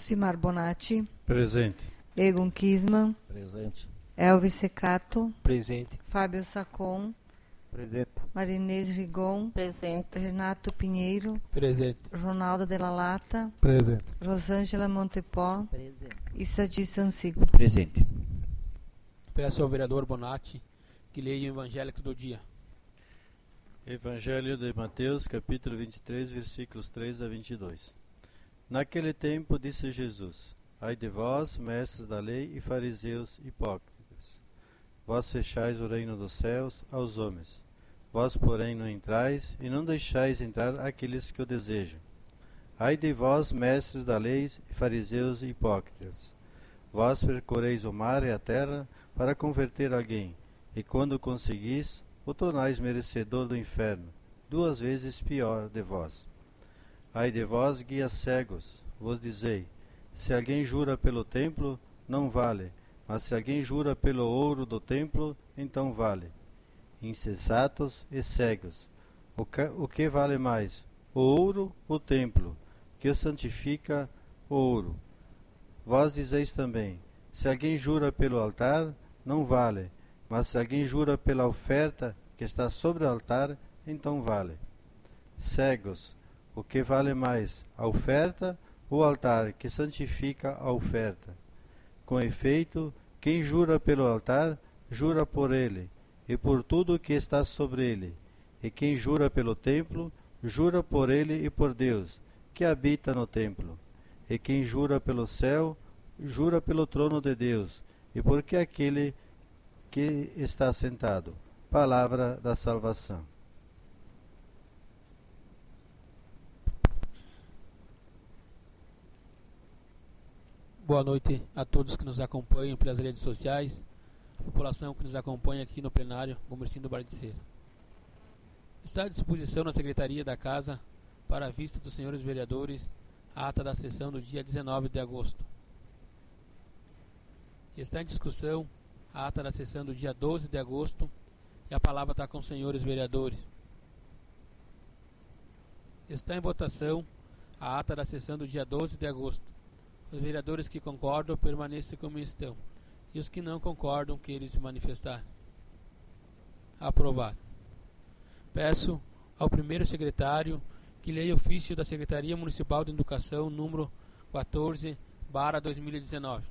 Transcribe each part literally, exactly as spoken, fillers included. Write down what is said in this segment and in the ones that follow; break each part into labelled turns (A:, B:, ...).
A: Josimar Bonatti.
B: Presente.
A: Egon Kisman.
C: Presente.
A: Elvis Secato.
D: Presente.
A: Fábio Sacon.
D: Presente.
A: Marinês Rigon.
E: Presente.
A: Renato Pinheiro.
D: Presente.
A: Ronaldo de la Lata.
F: Presente.
A: Rosângela Montepó.
E: Presente.
A: E Sadi Sancigo.
G: Presente.
D: Peço ao vereador Bonatti que leia o evangélico do dia.
B: Evangelho de Mateus, capítulo vinte e três, versículos três a vinte e dois. Naquele tempo disse Jesus: Ai de vós, mestres da lei e fariseus hipócritas, vós fechais o reino dos céus aos homens. Vós, porém, não entrais, e não deixais entrar aqueles que o desejam. Ai de vós, mestres da lei e fariseus hipócritas, vós percorreis o mar e a terra para converter alguém, e quando conseguis, o tornais merecedor do inferno, duas vezes pior de vós. Ai de vós, guias cegos, vos dizei: se alguém jura pelo templo, não vale, mas se alguém jura pelo ouro do templo, então vale. Insensatos e cegos, o que, o que vale mais, o ouro ou o templo, que o santifica o ouro? Vós dizeis também: se alguém jura pelo altar, não vale, mas se alguém jura pela oferta que está sobre o altar, então vale. Cegos, o que vale mais, a oferta ou o altar que santifica a oferta? Com efeito, quem jura pelo altar, jura por ele, e por tudo o que está sobre ele. E quem jura pelo templo, jura por ele e por Deus, que habita no templo. E quem jura pelo céu, jura pelo trono de Deus, e porque aquele que está sentado. Palavra da salvação.
D: Boa noite a todos que nos acompanham pelas redes sociais, a população que nos acompanha aqui no plenário Gomercindo do Bardiceira. Está à disposição na Secretaria da Casa, para a vista dos senhores vereadores, a ata da sessão do dia dezenove de agosto. Está em discussão a ata da sessão do dia doze de agosto e a palavra está com os senhores vereadores. Está em votação a ata da sessão do dia doze de agosto. Os vereadores que concordam permaneçam como estão, e os que não concordam que eles se manifestarem. Aprovado. Peço ao primeiro secretário que leia o ofício da Secretaria Municipal de Educação número quatorze barra dois mil e dezenove.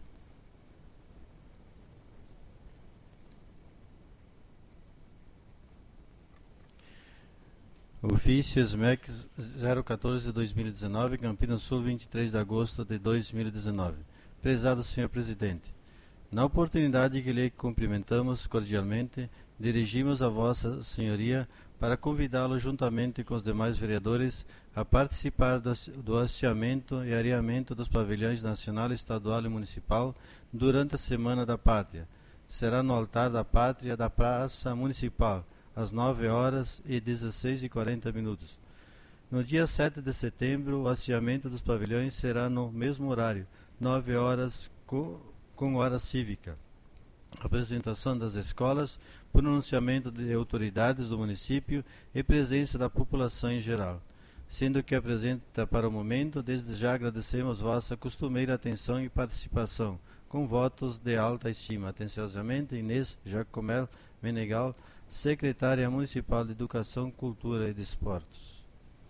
B: Ofício S M E C zero quatorze de dois mil e dezenove, Campinas Sul, vinte e três de agosto de dois mil e dezenove. Prezado senhor Presidente, na oportunidade que lhe cumprimentamos cordialmente, dirigimos a Vossa Senhoria para convidá-lo juntamente com os demais vereadores a participar do, do hasteamento e areamento dos pavilhões nacional, estadual e municipal durante a Semana da Pátria. Será no altar da Pátria da Praça Municipal, às nove horas e dezesseis e quarenta minutos. No dia sete de setembro, o hasteamento dos pavilhões será no mesmo horário, nove horas com, com hora cívica. Apresentação das escolas, pronunciamento de autoridades do município e presença da população em geral. Sendo que apresenta para o momento, desde já agradecemos vossa costumeira atenção e participação, com votos de alta estima. Atenciosamente, Inês Jacomel Menegal, Secretária Municipal de Educação, Cultura e Desportos.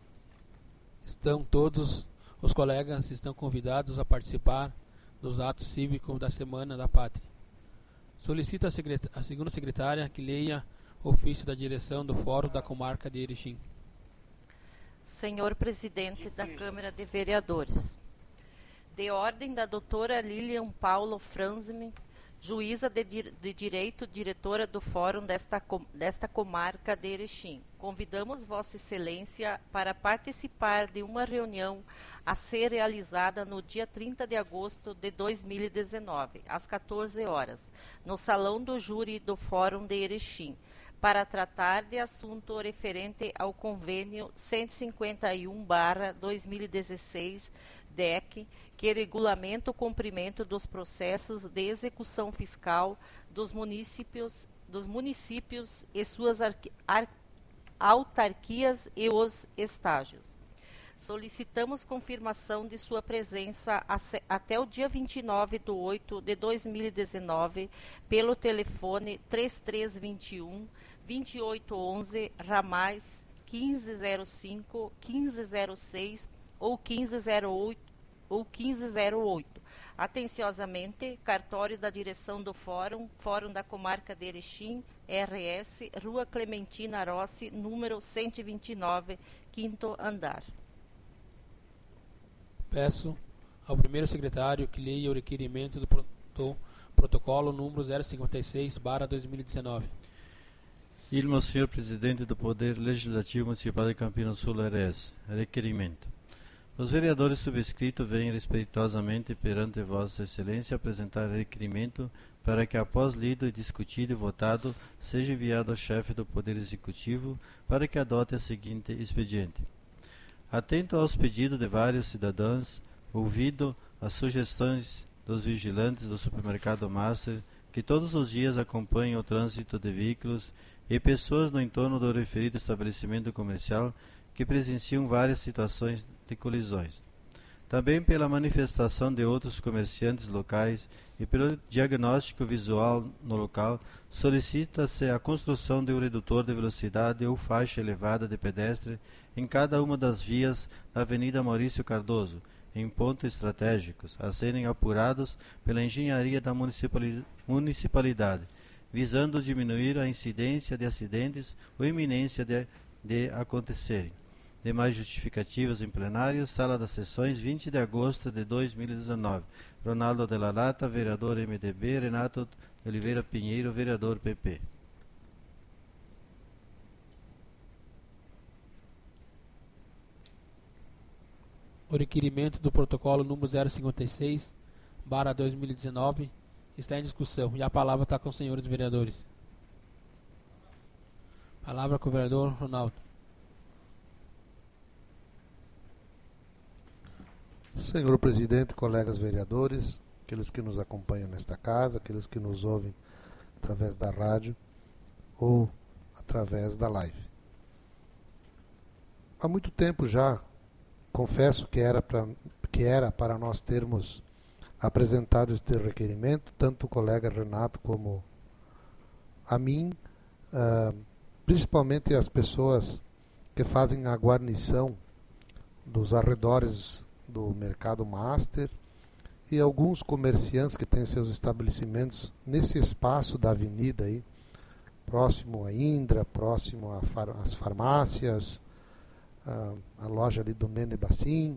D: Estão todos os colegas estão convidados a participar dos atos cívicos da Semana da Pátria. Solicito a, a segunda secretária que leia o ofício da direção do Fórum da Comarca de Erechim.
E: Senhor Presidente da Câmara de Vereadores, de ordem da doutora Lilian Paulo Franzmi, juíza de, de Direito, diretora do Fórum desta, desta comarca de Erechim. Convidamos Vossa Excelência para participar de uma reunião a ser realizada no dia trinta de agosto de dois mil e dezenove, às quatorze horas, no Salão do Júri do Fórum de Erechim, para tratar de assunto referente ao Convênio cento e cinquenta e um barra dois mil e dezesseis D E C, que regulamenta o cumprimento dos processos de execução fiscal dos municípios, dos municípios e suas autarquias e os estágios. solicitamos confirmação de sua presença até o dia vinte e nove de oito de dois mil e dezenove pelo telefone três três dois um, dois oito um um, ramais quinze zero cinco, quinze zero seis ou quinze zero oito ou quinze zero oito. Atenciosamente, cartório da direção do Fórum, Fórum da Comarca de Erechim, R S, Rua Clementina Rossi, número cento e vinte e nove, quinto andar.
D: Peço ao primeiro secretário que leia o requerimento do, pro, do protocolo número zero cinquenta e seis barra dois mil e dezenove.
B: Ilmo, senhor presidente do Poder Legislativo Municipal de Campinas Sul, R S. Requerimento. Os vereadores subscritos vêm respeitosamente perante Vossa Excelência apresentar requerimento para que, após lido e discutido e votado, seja enviado ao chefe do Poder Executivo para que adote a seguinte expediente. Atento aos pedidos de vários cidadãos, ouvido as sugestões dos vigilantes do supermercado Master, que todos os dias acompanham o trânsito de veículos e pessoas no entorno do referido estabelecimento comercial que presenciam várias situações de colisões. Também pela manifestação de outros comerciantes locais e pelo diagnóstico visual no local, solicita-se a construção de um redutor de velocidade ou faixa elevada de pedestre em cada uma das vias da Avenida Maurício Cardoso, em pontos estratégicos, a serem apurados pela engenharia da municipalidade, visando diminuir a incidência de acidentes ou iminência de, de acontecerem. Demais justificativas em plenário, sala das sessões, vinte de agosto de dois mil e dezenove. Ronaldo de la Lata, vereador M D B, Renato de Oliveira Pinheiro, vereador P P.
D: O requerimento do protocolo número zero cinquenta e seis barra dois mil e dezenove está em discussão e a palavra está com os senhores vereadores. Palavra com o vereador Ronaldo.
C: Senhor presidente, colegas vereadores, aqueles que nos acompanham nesta casa, aqueles que nos ouvem através da rádio ou através da live. Há muito tempo já, confesso que era, pra, que era para nós termos apresentado este requerimento, tanto o colega Renato como a mim, uh, principalmente as pessoas que fazem a guarnição dos arredores do Mercado Master e alguns comerciantes que têm seus estabelecimentos nesse espaço da avenida aí, próximo a Indra, próximo às far farmácias, a, a loja ali do Nene Bacim.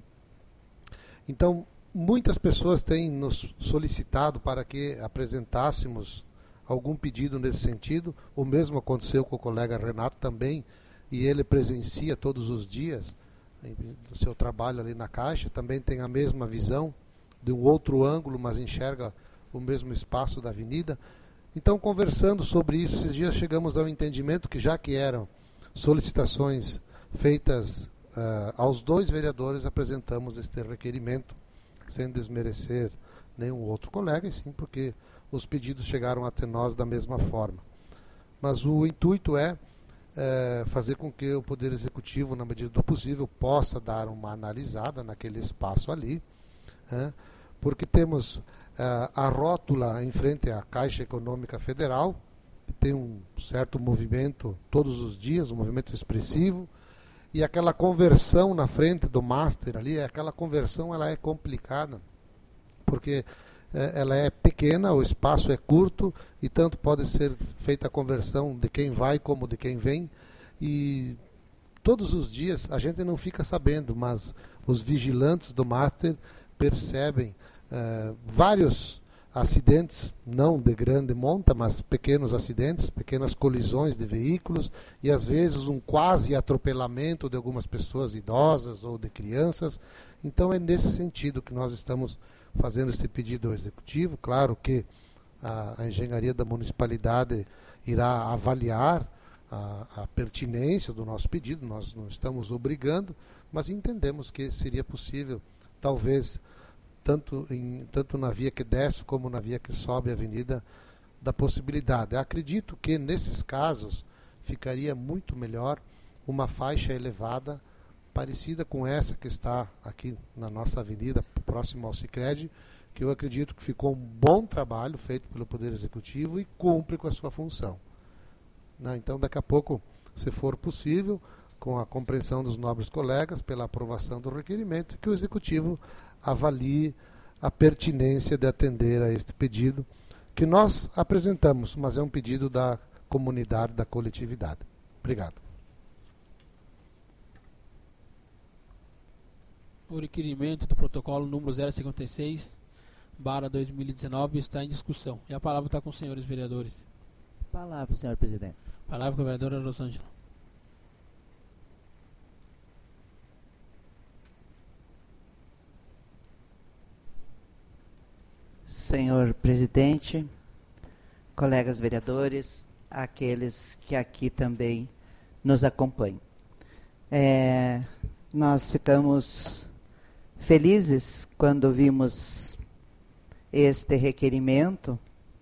C: Então, muitas pessoas têm nos solicitado para que apresentássemos algum pedido nesse sentido. O mesmo aconteceu com o colega Renato também, e ele presencia todos os dias do seu trabalho ali na Caixa, também tem a mesma visão de um outro ângulo, mas enxerga o mesmo espaço da avenida. Então, conversando sobre isso, esses dias chegamos ao entendimento que, já que eram solicitações feitas uh, aos dois vereadores, apresentamos este requerimento, sem desmerecer nenhum outro colega, e sim porque os pedidos chegaram até nós da mesma forma. Mas o intuito é É, fazer com que o Poder Executivo, na medida do possível, possa dar uma analisada naquele espaço ali, é, porque temos é, a rótula em frente à Caixa Econômica Federal, que tem um certo movimento todos os dias, um movimento expressivo, e aquela conversão na frente do Master ali, aquela conversão ela é complicada, porque é, ela é pequena, o espaço é curto, e tanto pode ser feita a conversão de quem vai como de quem vem, e todos os dias a gente não fica sabendo, mas os vigilantes do Master percebem é, vários acidentes, não de grande monta, mas pequenos acidentes, pequenas colisões de veículos, e às vezes um quase atropelamento de algumas pessoas idosas ou de crianças. Então é nesse sentido que nós estamos fazendo esse pedido ao Executivo. Claro que a, a engenharia da municipalidade irá avaliar a, a pertinência do nosso pedido, nós não estamos obrigando, mas entendemos que seria possível, talvez, tanto, em, tanto na via que desce como na via que sobe a avenida, da possibilidade. Acredito que nesses casos ficaria muito melhor uma faixa elevada parecida com essa que está aqui na nossa avenida, próximo ao Sicredi, que eu acredito que ficou um bom trabalho feito pelo Poder Executivo e cumpre com a sua função. Né? Então, daqui a pouco, se for possível, com a compreensão dos nobres colegas, pela aprovação do requerimento, que o Executivo avalie a pertinência de atender a este pedido, que nós apresentamos, mas é um pedido da comunidade, da coletividade. Obrigado.
D: O requerimento do protocolo número zero cinquenta e seis, barra dois mil e dezenove, está em discussão. E a palavra está com os senhores vereadores.
F: Palavra, senhor presidente.
D: Palavra com a vereadora Rosângela.
F: Senhor presidente, colegas vereadores, aqueles que aqui também nos acompanham. É, nós ficamos felizes quando vimos este requerimento,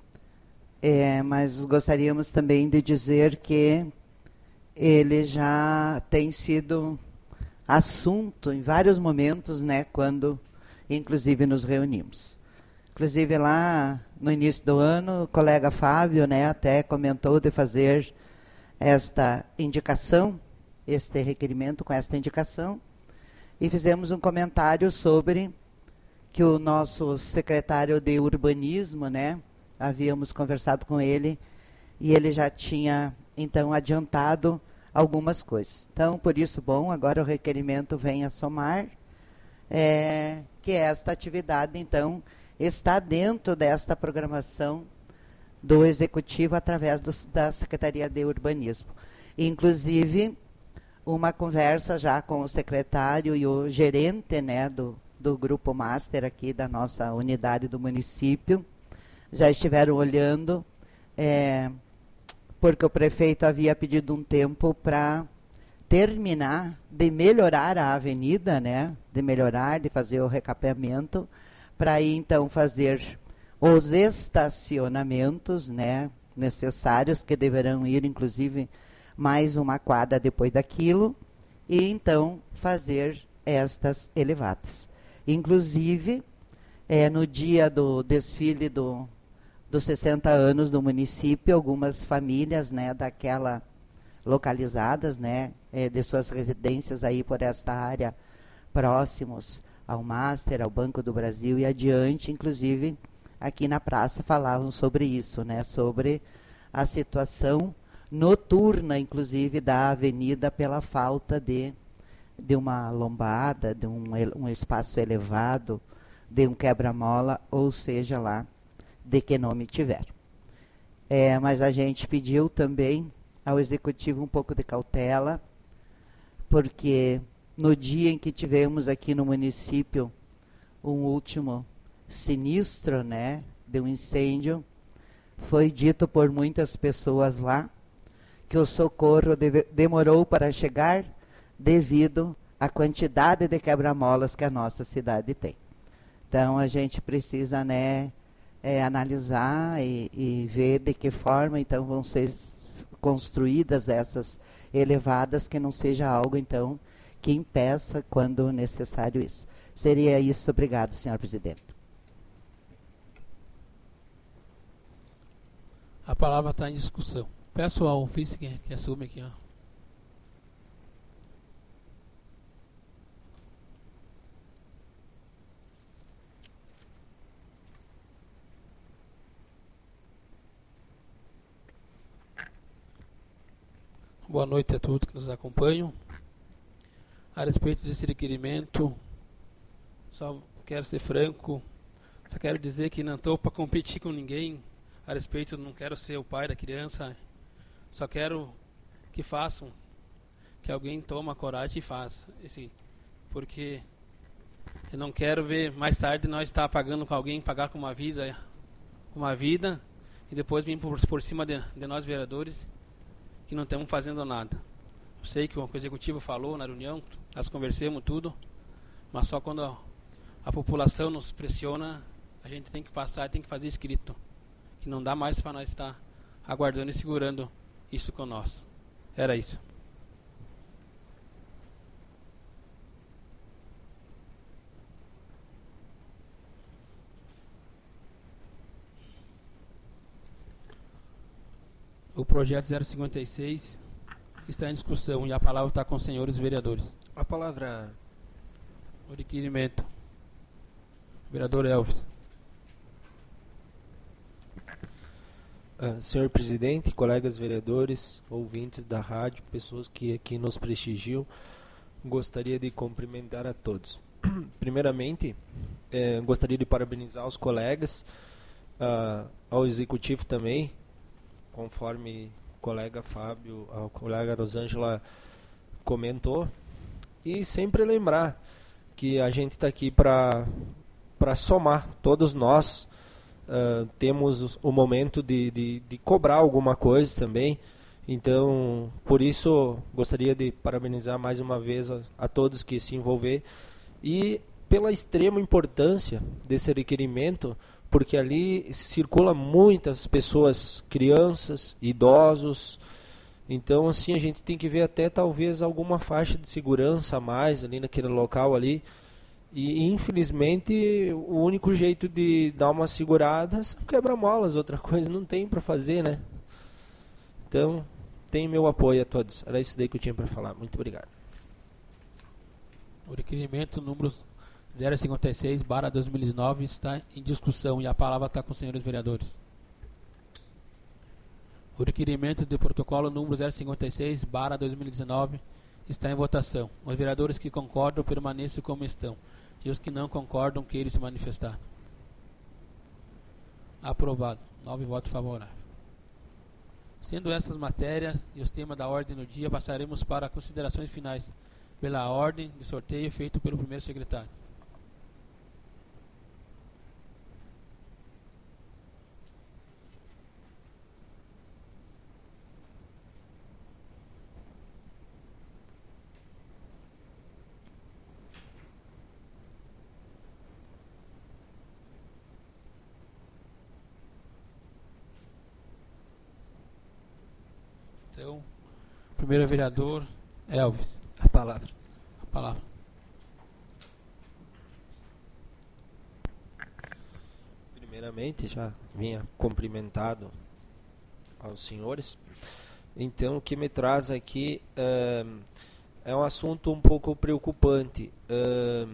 F: é, mas gostaríamos também de dizer que ele já tem sido assunto em vários momentos, né, quando inclusive nos reunimos. Inclusive lá no início do ano, o colega Fábio, né, até comentou de fazer esta indicação, este requerimento com esta indicação, e fizemos um comentário sobre que o nosso secretário de urbanismo, né, havíamos conversado com ele, e ele já tinha, então, adiantado algumas coisas. Então, por isso, bom, agora o requerimento vem a somar, é, que esta atividade, então, está dentro desta programação do Executivo através do, da Secretaria de Urbanismo. Inclusive, uma conversa já com o secretário e o gerente, né, do, do Grupo Master aqui da nossa unidade do município, já estiveram olhando, é, porque o prefeito havia pedido um tempo para terminar de melhorar a avenida, né, de melhorar, de fazer o recapeamento, para aí então fazer os estacionamentos, né, necessários, que deverão ir inclusive mais uma quadra depois daquilo, e então fazer estas elevadas. Inclusive, é, no dia do desfile do, dos sessenta anos do município, algumas famílias, né, daquela localizadas, né, é, de suas residências aí por esta área, próximos ao Master, ao Banco do Brasil e adiante, inclusive aqui na praça falavam sobre isso, né, sobre a situação noturna, inclusive, da avenida pela falta de, de uma lombada, de um, um espaço elevado, de um quebra-mola, ou seja lá, de que nome tiver. É, mas a gente pediu também ao Executivo um pouco de cautela, porque no dia em que tivemos aqui no município um último sinistro, né, de um incêndio, foi dito por muitas pessoas lá que o socorro deve, demorou para chegar devido à quantidade de quebra-molas que a nossa cidade tem. Então a gente precisa, né, é, analisar e, e ver de que forma então vão ser construídas essas elevadas, que não seja algo então que impeça quando necessário isso. Seria isso. Obrigado, senhor presidente.
D: A palavra está em discussão. Peço ao vice que, que assume aqui, ó. Boa noite a todos que nos acompanham. A respeito desse requerimento, só quero ser franco, só quero dizer que não estou para competir com ninguém. A respeito, não quero ser o pai da criança, só quero que façam, que alguém tome a coragem e faça, esse, porque eu não quero ver mais tarde nós estar pagando com alguém, pagar com uma vida, uma vida, e depois vir por, por cima de, de nós vereadores, que não estamos fazendo nada. Eu sei que o Executivo falou na reunião, nós conversamos tudo, mas só quando a, a população nos pressiona, a gente tem que passar, tem que fazer escrito. Que não dá mais para nós estar aguardando e segurando isso com nós. Era isso. O projeto zero cinquenta e seis está em discussão e a palavra está com os senhores vereadores.
G: A palavra.
D: O requerimento. Vereador Elvis.
G: Uh, senhor presidente, colegas vereadores, ouvintes da rádio, pessoas que aqui nos prestigiam, gostaria de cumprimentar a todos. Primeiramente, eh, gostaria de parabenizar os colegas, uh, ao executivo também, conforme o colega Fábio, a colega Rosângela comentou, e sempre lembrar que a gente está aqui para para somar, todos nós. Uh, temos o momento de, de, de cobrar alguma coisa também, então por isso gostaria de parabenizar mais uma vez a, a todos que se envolver e pela extrema importância desse requerimento, porque ali circula muitas pessoas, crianças, idosos, então assim a gente tem que ver até talvez alguma faixa de segurança a mais ali naquele local ali. E, infelizmente, o único jeito de dar uma segurada são quebra-molas, outra coisa não tem para fazer, né? Então, tem meu apoio a todos. Era isso daí que eu tinha para falar. Muito obrigado.
D: O requerimento número zero cinquenta e seis barra dois mil e nove está em discussão e a palavra está com os senhores vereadores. O requerimento de protocolo número zero cinquenta e seis barra dois mil e dezenove está em votação. Os vereadores que concordam permaneçam como estão. E os que não concordam queiram se manifestar. Aprovado. Nove votos favoráveis. Sendo essas matérias e os temas da ordem do dia, passaremos para considerações finais pela ordem de sorteio feito pelo primeiro secretário. Então, primeiro vereador, Elvis.
G: A palavra.
D: A palavra.
G: Primeiramente, já vinha cumprimentado aos senhores. Então, o que me traz aqui é, é um assunto um pouco preocupante. É,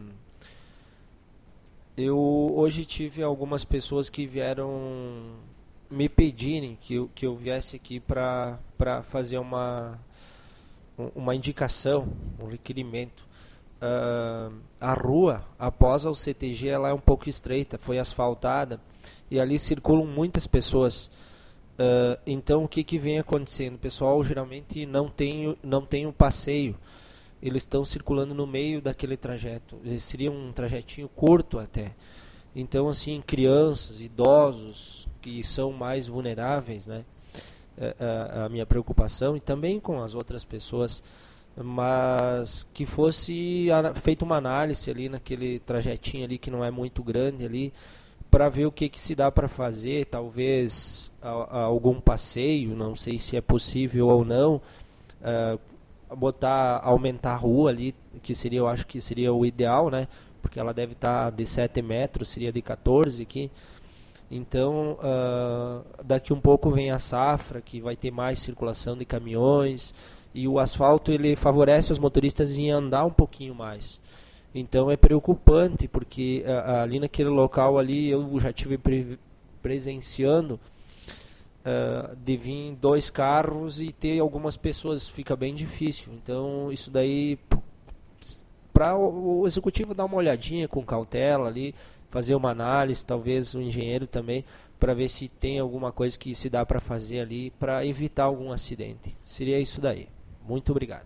G: eu hoje tive algumas pessoas que vieram me pedirem que eu, que eu viesse aqui para para fazer uma uma indicação, um requerimento. Uh, a rua após o C T G ela é um pouco estreita, foi asfaltada e ali circulam muitas pessoas. Uh, então o que que vem acontecendo? O pessoal geralmente não tem não tem um passeio, eles estão circulando no meio daquele trajeto. Seria um trajetinho curto até. Então assim, crianças, idosos que são mais vulneráveis, né? A, a minha preocupação e também com as outras pessoas, mas que fosse feita uma análise ali naquele trajetinho ali que não é muito grande ali, para ver o que, que se dá para fazer, talvez a, a algum passeio, não sei se é possível ou não, uh, botar, aumentar a rua ali, que seria, eu acho que seria o ideal, né? Porque ela deve estar de sete metros, seria de quatorze aqui. Então, uh, daqui um pouco vem a safra, que vai ter mais circulação de caminhões, e o asfalto ele favorece os motoristas em andar um pouquinho mais. Então é preocupante, porque uh, ali naquele local ali eu já estive pre presenciando uh, de vir dois carros e ter algumas pessoas, fica bem difícil. Então isso daí, para o, o executivo dar uma olhadinha com cautela ali, fazer uma análise, talvez o engenheiro também, para ver se tem alguma coisa que se dá para fazer ali, para evitar algum acidente. Seria isso daí. Muito obrigado.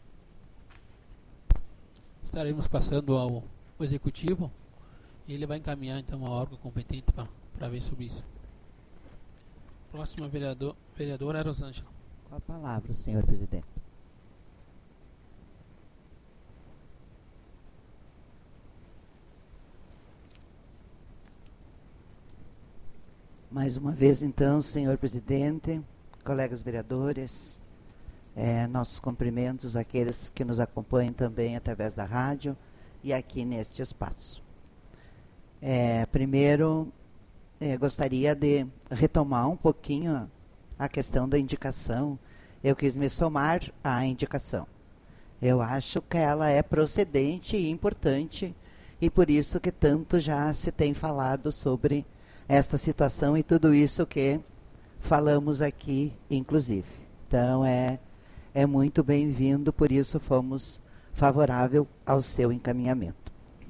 D: Estaremos passando ao, ao executivo e ele vai encaminhar então ao órgão competente para ver sobre isso. Próxima vereador, vereadora Rosângela.
F: Com a palavra, senhor presidente. Mais uma vez, então, senhor presidente, colegas vereadores, é, nossos cumprimentos àqueles que nos acompanham também através da rádio e aqui neste espaço. É, primeiro, é, gostaria de retomar um pouquinho a questão da indicação, eu quis me somar à indicação. Eu acho que ela é procedente e importante, e por isso que tanto já se tem falado sobre esta situação e tudo isso que falamos aqui, inclusive. Então, é, é muito bem-vindo, por isso fomos favorável ao seu encaminhamento.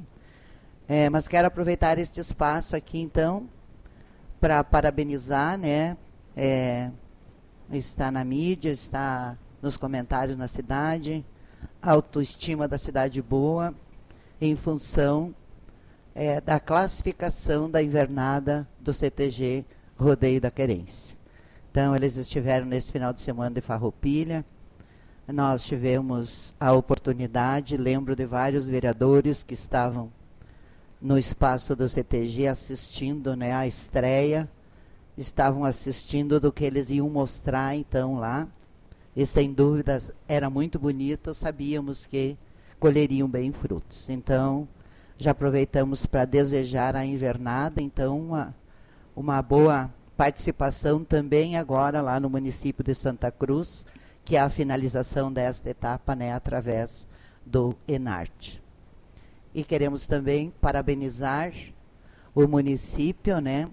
F: É, mas quero aproveitar este espaço aqui, então, para parabenizar, né? É, está na mídia, está nos comentários na cidade, a autoestima da cidade boa, em função é, da classificação da invernada do C T G Rodeio da Querência. Então, eles estiveram nesse final de semana de Farroupilha. Nós tivemos a oportunidade, lembro de vários vereadores que estavam no espaço do C T G assistindo, né, a estreia, estavam assistindo do que eles iam mostrar então lá, e sem dúvidas era muito bonito, sabíamos que colheriam bem frutos. Então, já aproveitamos para desejar à invernada, então, uma, uma boa participação também agora lá no município de Santa Cruz, que é a finalização desta etapa, né, através do Enarte. E queremos também parabenizar o município, né,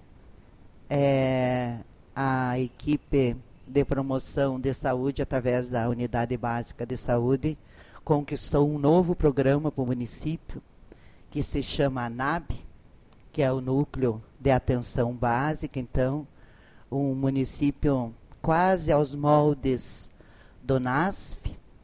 F: é, a equipe de promoção de saúde através da Unidade Básica de Saúde conquistou um novo programa para o município, que se chama ANAB, que é o Núcleo de Atenção Básica. Então, um município quase aos moldes do NASF,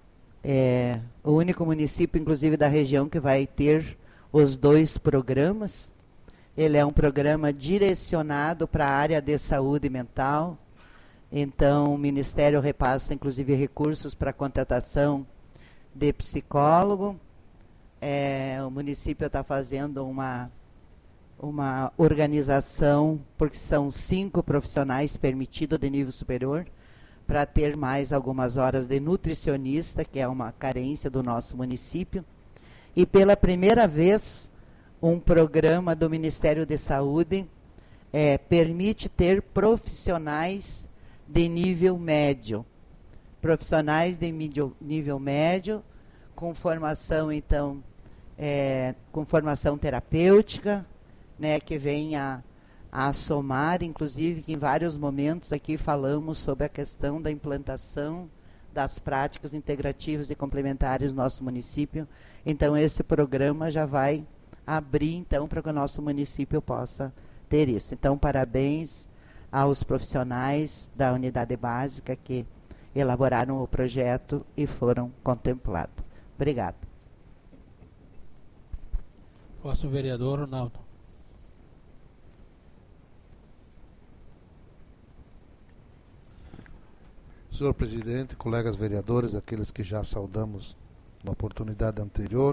F: é o único município, inclusive, da região que vai ter os dois programas. Ele é um programa direcionado para a área de saúde mental. Então, o Ministério repassa, inclusive, recursos para a contratação de psicólogo. É, o município está fazendo uma, uma organização, porque são cinco profissionais permitidos de nível superior, para ter mais algumas horas de nutricionista, que é uma carência do nosso município. E pela primeira vez, um programa do Ministério de Saúde é, permite ter profissionais de nível médio. Profissionais de nível, nível médio, com formação, então, é, com formação terapêutica, né, que venha a somar, inclusive, que em vários momentos aqui falamos sobre a questão da implantação das práticas integrativas e complementares no nosso município. Então, esse programa já vai abrir, então, para que o nosso município possa ter isso. Então, parabéns aos profissionais da unidade básica que elaboraram o projeto e foram contemplados. Obrigada.
D: Próximo vereador, Ronaldo.
C: Senhor presidente, colegas vereadores, aqueles que já saudamos na oportunidade anterior,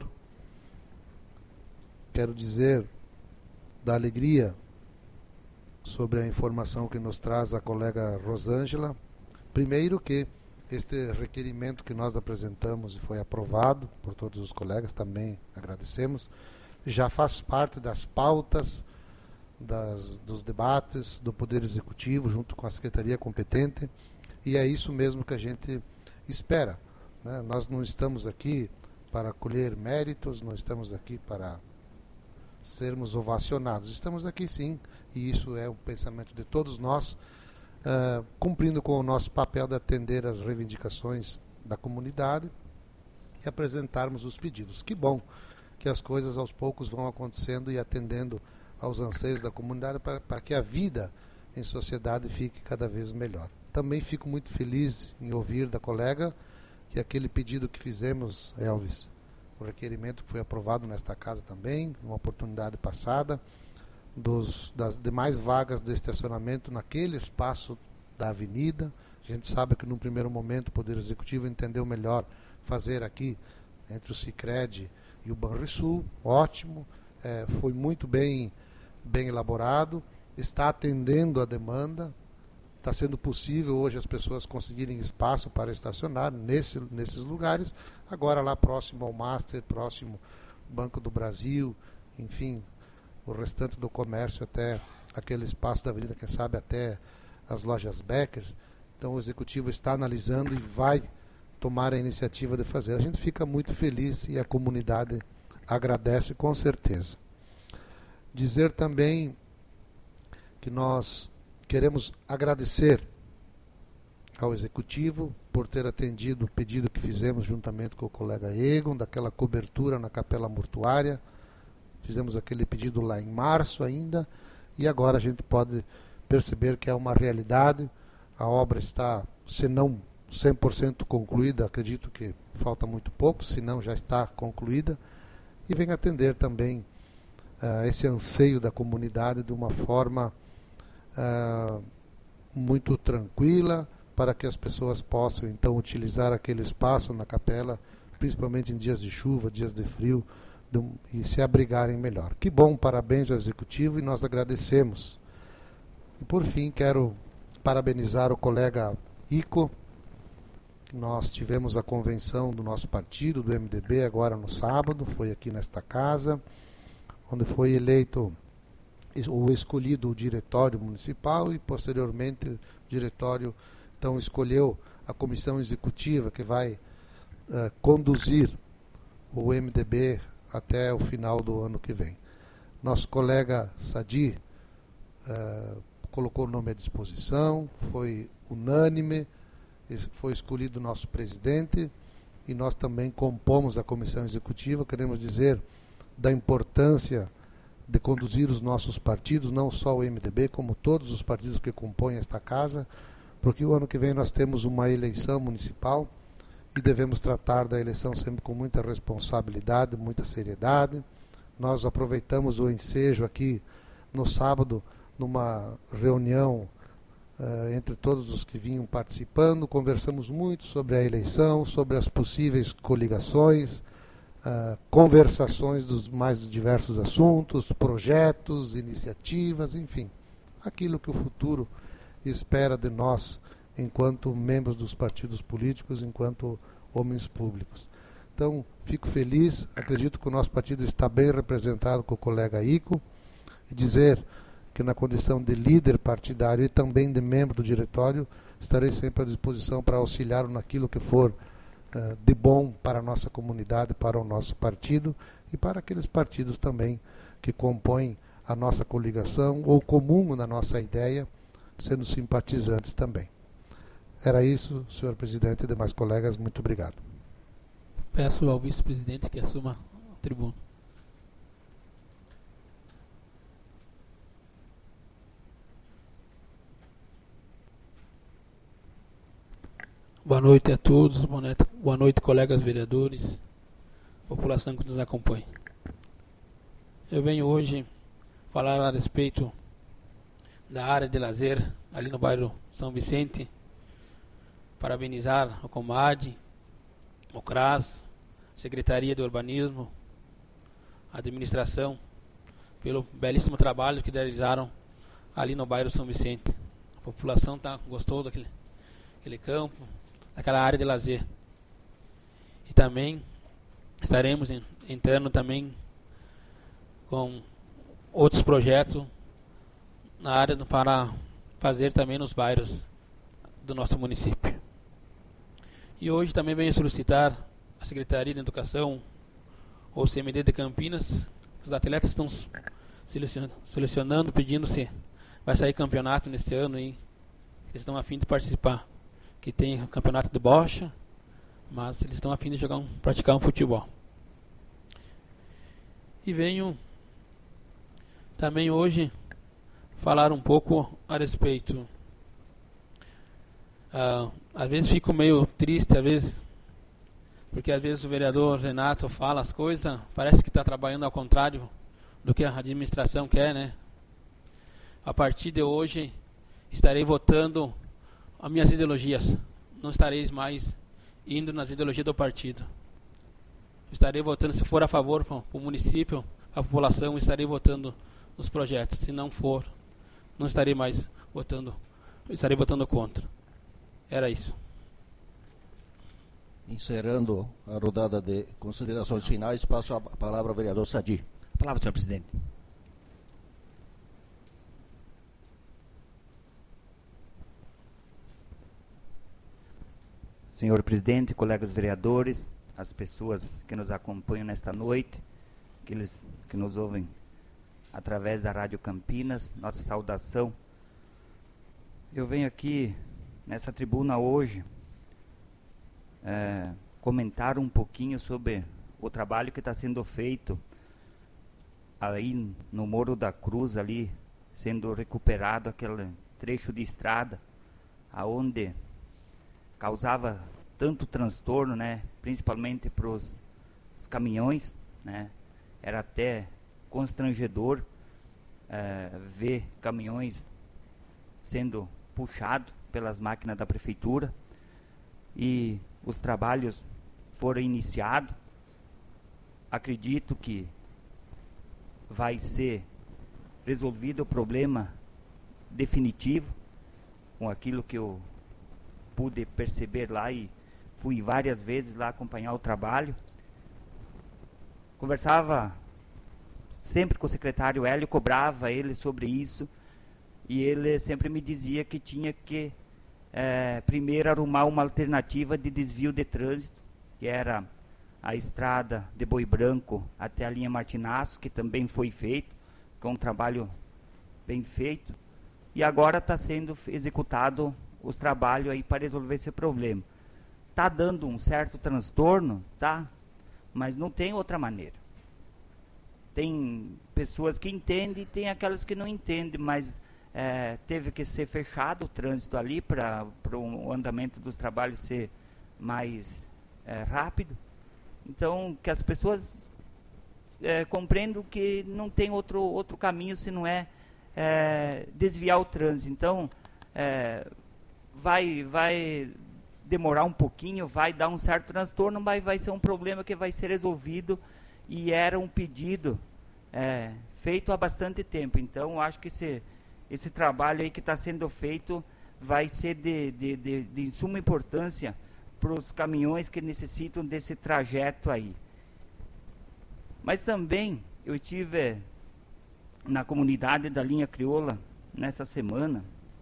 C: quero dizer da alegria sobre a informação que nos traz a colega Rosângela. Primeiro, que este requerimento que nós apresentamos e foi aprovado por todos os colegas, também agradecemos, já faz parte das pautas das, dos debates do Poder Executivo junto com a Secretaria competente, e é isso mesmo que a gente espera, né? Nós não estamos aqui para colher méritos, não estamos aqui para sermos ovacionados, estamos aqui sim, e isso é o pensamento de todos nós, uh, cumprindo com o nosso papel de atender às reivindicações da comunidade e apresentarmos os pedidos. Que bom que as coisas aos poucos vão acontecendo e atendendo aos anseios da comunidade para, para que a vida em sociedade fique cada vez melhor. Também fico muito feliz em ouvir da colega que aquele pedido que fizemos, Elvis, o requerimento que foi aprovado nesta casa também, numa oportunidade passada, dos, das demais vagas de estacionamento naquele espaço da avenida. A gente sabe que num primeiro momento o Poder Executivo entendeu melhor fazer aqui entre o Sicredi e o Banrisul. Ótimo, é, foi muito bem, bem elaborado, está atendendo a demanda. Está sendo possível hoje as pessoas conseguirem espaço para estacionar nesse, nesses lugares. Agora lá próximo ao Master, próximo ao Banco do Brasil, enfim, o restante do comércio até aquele espaço da avenida, quem sabe até as lojas Becker, Então o Executivo está analisando e vai tomar a iniciativa de fazer. A gente fica muito feliz e a comunidade agradece com certeza. Dizer também que nós queremos agradecer ao Executivo por ter atendido o pedido que fizemos juntamente com o colega Egon, daquela cobertura na capela mortuária. Fizemos aquele pedido lá em março ainda, e agora a gente pode perceber que é uma realidade. A obra está, se não cem por cento concluída, acredito que falta muito pouco, se não já está concluída, e vem atender também uh, esse anseio da comunidade de uma forma uh, muito tranquila, para que as pessoas possam então utilizar aquele espaço na capela, principalmente em dias de chuva, dias de frio, de, e se abrigarem melhor. Que bom, parabéns ao Executivo, e nós agradecemos. E por fim, quero parabenizar o colega Ico. Nós tivemos a convenção do nosso partido, do M D B, agora no sábado, foi aqui nesta casa, onde foi eleito ou escolhido o diretório municipal, e posteriormente o diretório então escolheu a comissão executiva que vai uh, conduzir o M D B até o final do ano que vem. Nosso colega Sadi uh, colocou o nome à disposição, foi unânime, foi escolhido o nosso presidente, e nós também compomos a comissão executiva. Queremos dizer da importância de conduzir os nossos partidos, não só o M D B, como todos os partidos que compõem esta casa, porque o ano que vem nós temos uma eleição municipal e devemos tratar da eleição sempre com muita responsabilidade, muita seriedade. Nós aproveitamos o ensejo aqui no sábado, numa reunião uh, entre todos os que vinham participando, conversamos muito sobre a eleição, sobre as possíveis coligações, uh, conversações dos mais diversos assuntos, projetos, iniciativas, enfim, aquilo que o futuro espera de nós enquanto membros dos partidos políticos, enquanto homens públicos. Então, fico feliz, acredito que o nosso partido está bem representado com o colega Ico, e dizer que na condição de líder partidário e também de membro do diretório, estarei sempre à disposição para auxiliar naquilo que for uh, de bom para a nossa comunidade, para o nosso partido e para aqueles partidos também que compõem a nossa coligação ou comungam na nossa ideia, sendo simpatizantes também. Era isso, senhor presidente e demais colegas, muito obrigado.
D: Peço ao vice-presidente que assuma a tribuna. Boa noite a todos, boa noite, boa noite colegas vereadores, população que nos acompanha. Eu venho hoje falar a respeito da área de lazer ali no bairro São Vicente, parabenizar o Comad, o CRAS, Secretaria de Urbanismo, a administração, pelo belíssimo trabalho que realizaram ali no bairro São Vicente. A população tá, gostou daquele aquele campo, daquela área de lazer. E também estaremos em, entrando também com outros projetos na área do, para fazer também nos bairros do nosso município. E hoje também venho solicitar a Secretaria de Educação, ou C M D de Campinas, os atletas estão selecionando, selecionando pedindo se vai sair campeonato nesse ano, e eles estão a fim de participar, que tem o campeonato de bocha, mas eles estão a fim de jogar um, praticar um futebol. E venho também hoje falar um pouco a respeito. Uh, às vezes fico meio triste, às vezes, porque às vezes o vereador Renato fala as coisas, parece que está trabalhando ao contrário do que a administração quer, né? A partir de hoje estarei votando as minhas ideologias, não estarei mais indo nas ideologias do partido. Estarei votando, se for a favor para o município, a população, estarei votando nos projetos. Se não for, não estarei mais votando, estarei votando contra. Era isso.
H: Encerrando a rodada de considerações finais, passo a palavra ao vereador Sadi.
I: A palavra, senhor presidente. senhor presidente, colegas vereadores, as pessoas que nos acompanham nesta noite, aqueles que nos ouvem através da Rádio Campinas, nossa saudação. Eu venho aqui nessa tribuna hoje é, comentar um pouquinho sobre o trabalho que está sendo feito aí no Morro da Cruz, ali sendo recuperado aquele trecho de estrada aonde causava tanto transtorno, né, principalmente para os caminhões, né, era até constrangedor é, ver caminhões sendo puxados pelas máquinas da prefeitura, e os trabalhos foram iniciados. Acredito que vai ser resolvido o problema definitivo, com aquilo que eu pude perceber lá, e fui várias vezes lá acompanhar o trabalho. Conversava sempre com o secretário Hélio, cobrava ele sobre isso, e ele sempre me dizia que tinha que é, primeiro arrumar uma alternativa de desvio de trânsito, que era a estrada de Boi Branco até a linha Martinaço, que também foi feito, com um trabalho bem feito, e agora está sendo executado os trabalhos aí para resolver esse problema. Está dando um certo transtorno, tá? Mas não tem outra maneira. Tem pessoas que entendem e tem aquelas que não entendem, mas é, teve que ser fechado o trânsito ali para o andamento dos trabalhos ser mais é, rápido. Então, que as pessoas é, compreendam que não tem outro, outro caminho se não é, é desviar o trânsito. Então, é, vai, vai demorar um pouquinho, vai dar um certo transtorno, mas vai ser um problema que vai ser resolvido, e era um pedido é, feito há bastante tempo. Então, acho que esse, esse trabalho aí que está sendo feito vai ser de, de, de, de suma importância para os caminhões que necessitam desse trajeto aí. Mas também eu estive na comunidade da linha crioula nessa semana,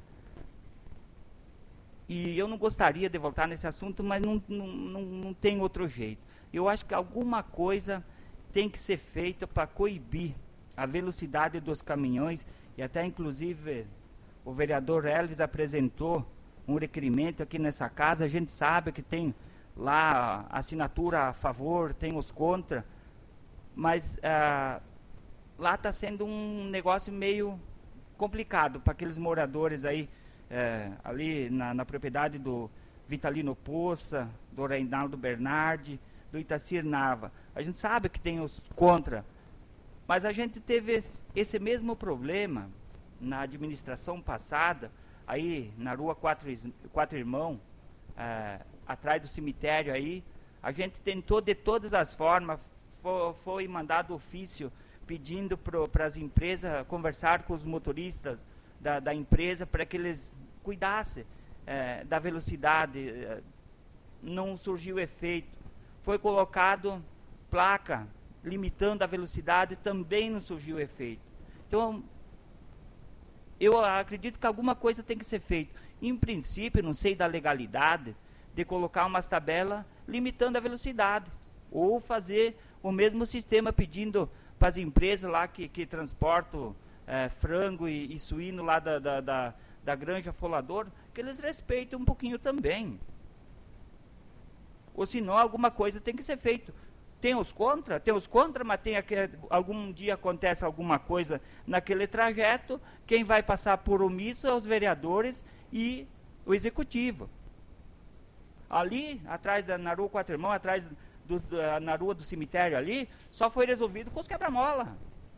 I: e eu não gostaria de voltar nesse assunto, mas não, não, não, não tem outro jeito. Eu acho que alguma coisa tem que ser feita para coibir a velocidade dos caminhões, e até inclusive o vereador Elvis apresentou um requerimento aqui nessa casa. A gente sabe que tem lá assinatura a favor, tem os contra, mas ah, lá está sendo um negócio meio complicado para aqueles moradores aí, É, ali na, na propriedade do Vitalino Poça, do Reinaldo Bernardi, do Itacir Nava. A gente sabe que tem os contra, mas a gente teve esse mesmo problema na administração passada, aí na rua Quatro, Quatro Irmãos, é, atrás do cemitério aí. A gente tentou de todas as formas, foi, foi mandado ofício pedindo para as empresas conversar com os motoristas Da, da empresa para que eles cuidassem é, da velocidade. É, não surgiu efeito. Foi colocado placa limitando a velocidade, também não surgiu efeito. Então, eu acredito que alguma coisa tem que ser feita. Em princípio, não sei da legalidade de colocar umas tabelas limitando a velocidade, ou fazer o mesmo sistema pedindo para as empresas lá que, que transportam É, frango e, e suíno lá da, da, da, da Granja Folador, que eles respeitem um pouquinho também. Ou senão alguma coisa tem que ser feito. Tem os contra, tem os contra, mas tem aquele, algum dia acontece alguma coisa naquele trajeto, quem vai passar por omisso é os vereadores e o executivo. Ali, atrás da na rua Quatro Irmãos, atrás do, da, na rua do cemitério ali, só foi resolvido com os quebra-mola.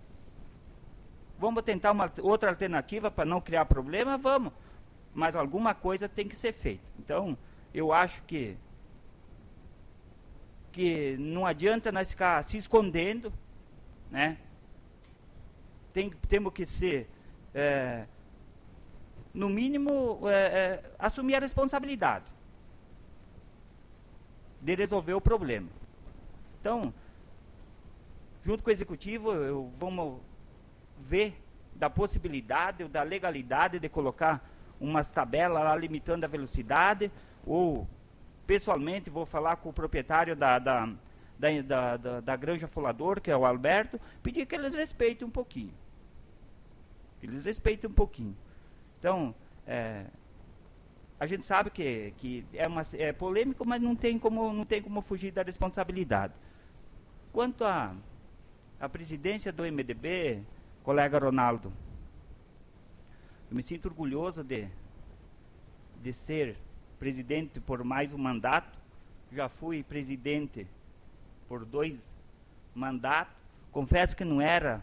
I: Vamos tentar uma outra alternativa para não criar problema? Vamos. Mas alguma coisa tem que ser feita. Então, eu acho que, que não adianta nós ficar se escondendo, né? Tem, temos que ser, é, no mínimo, é, é, assumir a responsabilidade de resolver o problema. Então, junto com o executivo, eu, vamos ver da possibilidade ou da legalidade de colocar umas tabelas lá limitando a velocidade, ou pessoalmente, vou falar com o proprietário da, da, da, da, da, da Granja Folador, que é o Alberto, pedir que eles respeitem um pouquinho. Que eles respeitem um pouquinho. Então, é, a gente sabe que, que é, uma, é polêmico, mas não tem, como, não tem como fugir da responsabilidade. Quanto à a, a presidência do M D B, colega Ronaldo, eu me sinto orgulhoso de, de ser presidente por mais um mandato. Já fui presidente por dois mandatos. Confesso que não era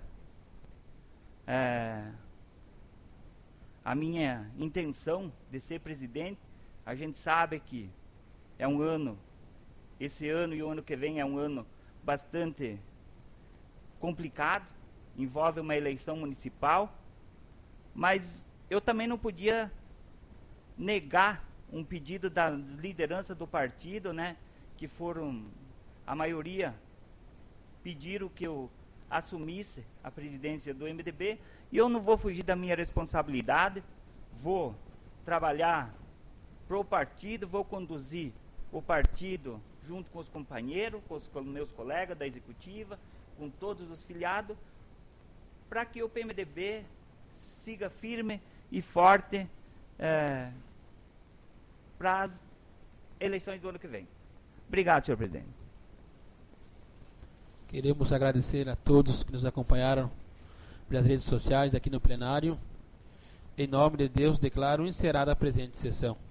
I: é, a minha intenção de ser presidente. A gente sabe que é um ano, esse ano e o ano que vem é um ano bastante complicado, envolve uma eleição municipal, mas eu também não podia negar um pedido da liderança do partido, né, que foram, a maioria pediram que eu assumisse a presidência do M D B, e eu não vou fugir da minha responsabilidade, vou trabalhar para o partido, vou conduzir o partido junto com os companheiros, com os, com os meus colegas da executiva, com todos os filiados, para que o P M D B siga firme e forte é, para as eleições do ano que vem. Obrigado, senhor presidente.
D: Queremos agradecer a todos que nos acompanharam pelas redes sociais aqui no plenário. Em nome de Deus, declaro encerrada a presente sessão.